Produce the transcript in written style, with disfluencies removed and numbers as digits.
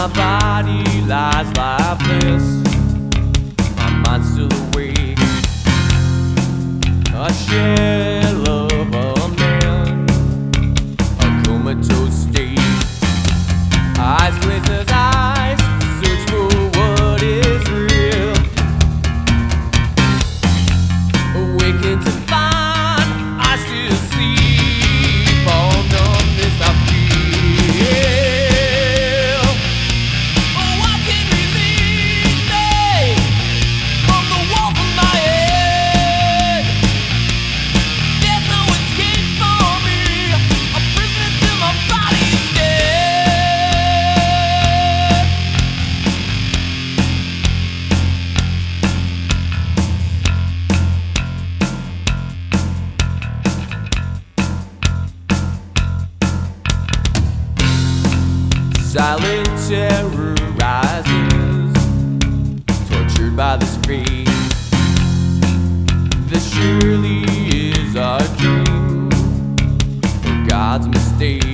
My body lies lifeless, my mind's still awake, a shell of a man, a comatose state. Eyes glazed as eyes, search for what is real. Awaken to find I still sleep. All numbness I feel. Oh, what can release me from the walls of my head? There's no escape for me, a prisoner till my body's dead. Silent terror rises, tortured by this fate. This surely is our dream, or God's mistake.